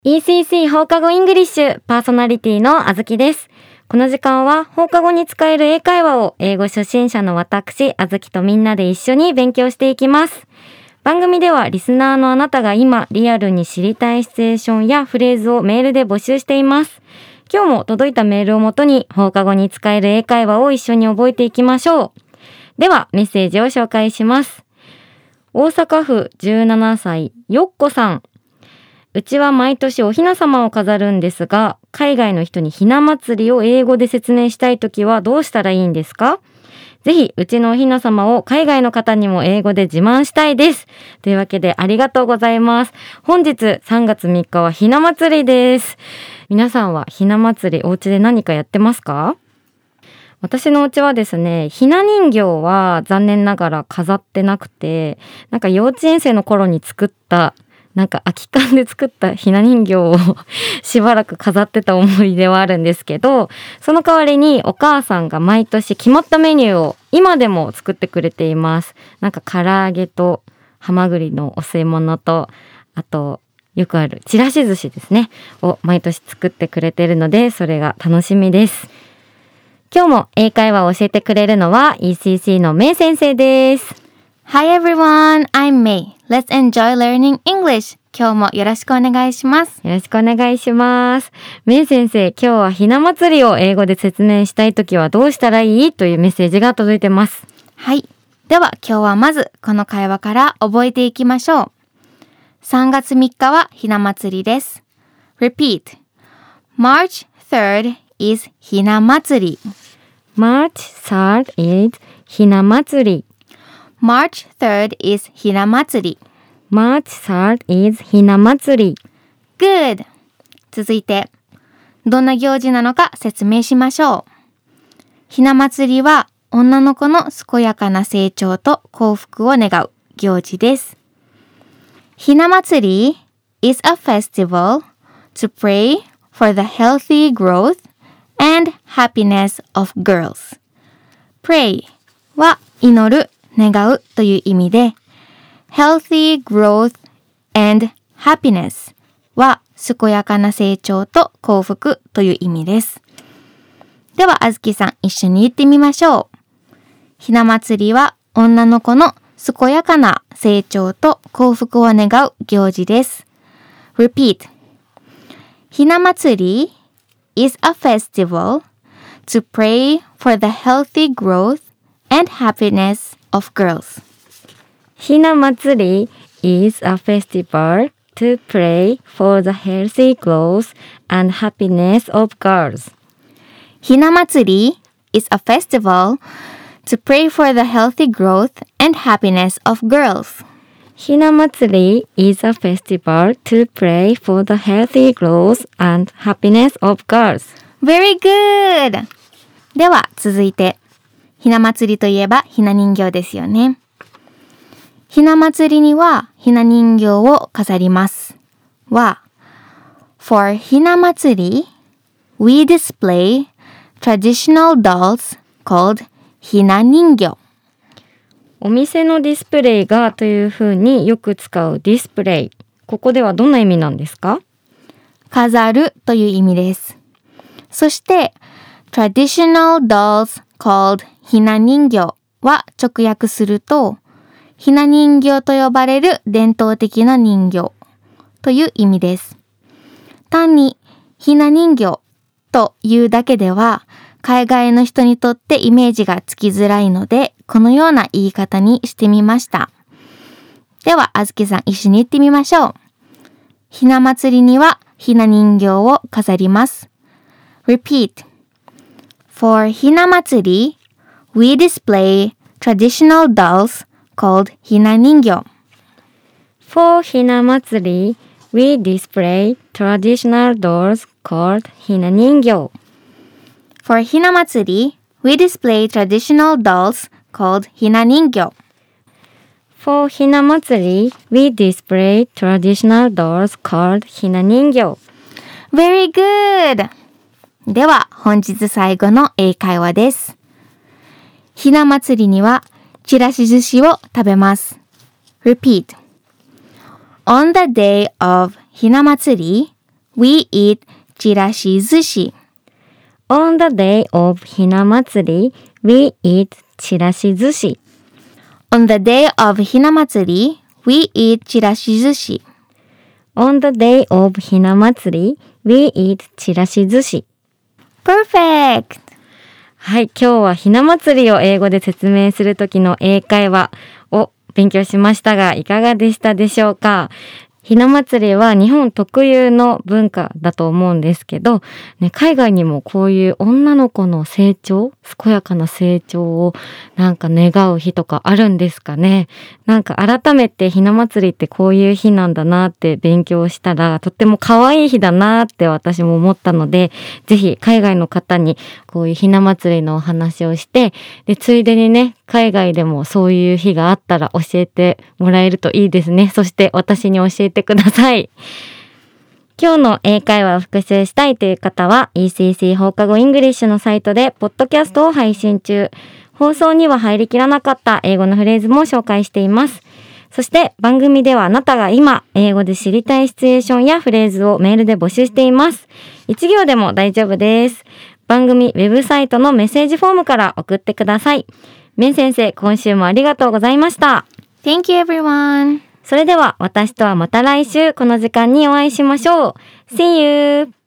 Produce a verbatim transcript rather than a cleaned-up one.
イーシーシー 放課後イングリッシュパーソナリティのあずきです。この時間は放課後に使える英会話を英語初心者の私、あずきとみんなで一緒に勉強していきます。番組ではリスナーのあなたが今リアルに知りたいシチュエーションやフレーズをメールで募集しています。今日も届いたメールをもとに放課後に使える英会話を一緒に覚えていきましょう。ではメッセージを紹介します。大阪府じゅうななさいよっこさん。うちは毎年お雛様を飾るんですが、海外の人にひな祭りを英語で説明したいときはどうしたらいいんですか？ぜひ、うちのお雛様を海外の方にも英語で自慢したいです。というわけでありがとうございます。本日さんがつみっかはひな祭りです。皆さんはひな祭りお家で何かやってますか？私のお家はですね、ひな人形は残念ながら飾ってなくて、なんか幼稚園生の頃に作ったなんか空き缶で作ったひな人形をしばらく飾ってた思い出はあるんですけど、その代わりにお母さんが毎年決まったメニューを今でも作ってくれています。なんか唐揚げとハマグリのお吸い物と、あとよくあるちらし寿司ですねを毎年作ってくれているので、それが楽しみです。今日も英会話を教えてくれるのは イーシーシー のメイ先生です。 Hi everyone, I'm May. Let's enjoy learning English. 今日もよろしくお願いします。 よろしくお願いします。メイ先生、今日はひな祭りを英語で説明したいときはどうしたらいいというメッセージが届いてます。 はい。では今日はまずこの会話から覚えていきましょう。さんがつみっかはひな祭りです。Repeat. March third is ひな祭り。 March third is ひな祭り。 March third is ひな祭り。 March third is ひな祭り。 Good! 続いて、どんな行事なのか説明しましょう。ひな祭りは女の子の健やかな成長と幸福を願う行事です。ひな祭り is a festival to pray for the healthy growth and happiness of girls. Pray は祈る、願うという意味で、healthy growth and happiness は健やかな成長と幸福という意味です。ではあずきさん一緒に言ってみましょう。ひな祭りは女の子の健やかな成長と幸福を願う行事です。Repeat. ひな祭り is a festival to pray for the healthy growth and happiness of girls. ひな祭り is a festival to pray for the healthy growth and happiness of girls. ひな祭り is a festival to pray for the healthy growth and happiness of girls. ひな祭り is a festival to pray for the healthy growth and happiness of girls. Very good! では続いて、ひな祭りといえばひな人形ですよね。ひな祭りにはひな人形を飾りますは For ひな祭り we display traditional dolls called ひな人形。 お店のディスプレイがというふうによく使うディスプレイ。ここではどんな意味なんですか？ 飾るという意味です。そして traditional dolls called ひな人形は直訳するとひな人形と呼ばれる伝統的な人形という意味です。単にひな人形というだけでは海外の人にとってイメージがつきづらいのでこのような言い方にしてみました。ではあずきさん一緒に言ってみましょう。ひな祭りにはひな人形を飾ります。Repeat. For ひな祭り we display traditional dolls called ひな人形。 For ひな祭り we display traditional dolls called ひな人形。 For ひな祭り we display traditional dolls called ひな人形。 For ひな祭り we display traditional dolls called ひな人形。 Very good! では本日最後の英会話です。ひな祭りにはちらし寿司を食べます。Repeat. On the day of ひな祭り we eat ちらし寿司。 On the day of ひな祭り we eat ちらし寿司。 On the day of ひな祭り we eat ちらし寿司。 On the day of ひな祭り we eat ちらし寿司。 Perfect! はい、今日はひな祭りを英語で説明するときの英会話を勉強しましたが、いかがでしたでしょうか？ひな祭りは日本特有の文化だと思うんですけど、ね、海外にもこういう女の子の成長、健やかな成長をなんか願う日とかあるんですかね。なんか改めてひな祭りってこういう日なんだなって勉強したら、とっても可愛い日だなって私も思ったので、ぜひ海外の方にこういうひな祭りのお話をして、で、ついでにね、海外でもそういう日があったら教えてもらえるといいですね。そして私に教えてください。今日の英会話を復習したいという方は イーシーシー 放課後イングリッシュのサイトでポッドキャストを配信中。放送には入りきらなかった英語のフレーズも紹介しています。そして番組ではあなたが今英語で知りたいシチュエーションやフレーズをメールで募集しています。一行でも大丈夫です。番組ウェブサイトのメッセージフォームから送ってください。メン先生、今週もありがとうございました。 Thank you everyone! それでは私とはまた来週この時間にお会いしましょう。See you!